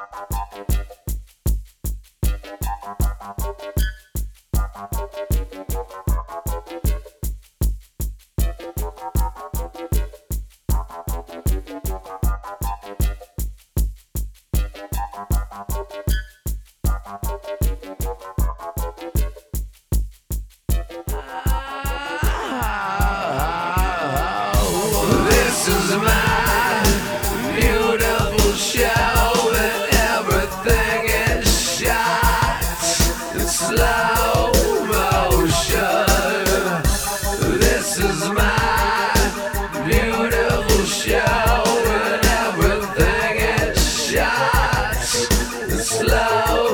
This is my beautiful show, and everything is shot in slow motion. This is my beautiful show, and everything is shot in slow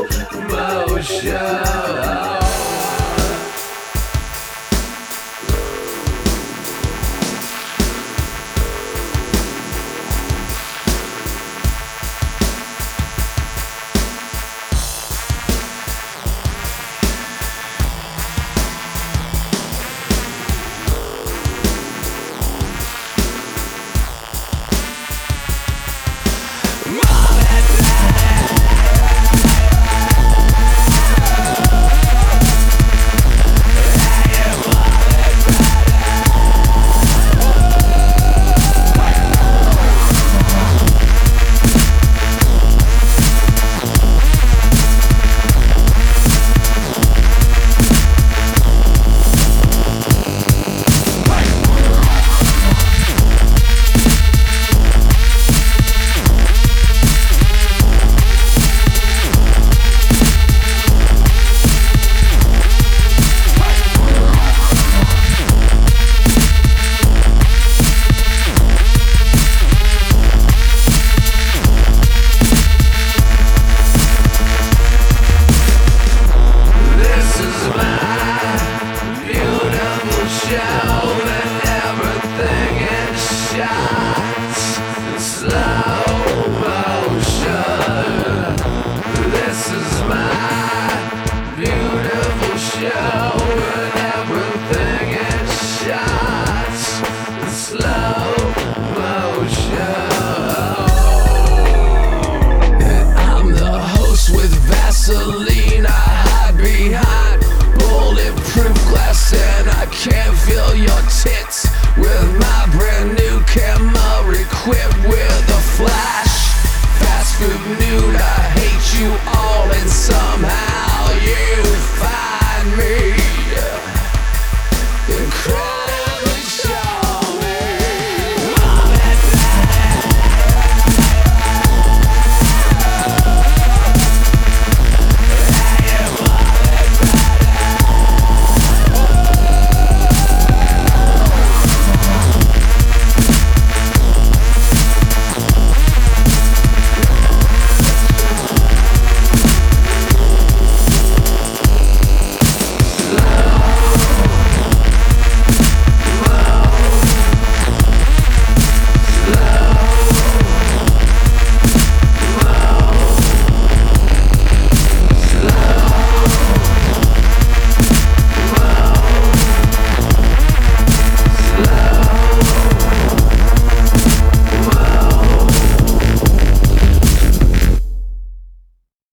motion. Vaseline, I hide behind bulletproof glass, and I can't feel your tits with my brand new camera equipped with a flash. Fast food nude, I hate you all, and somehow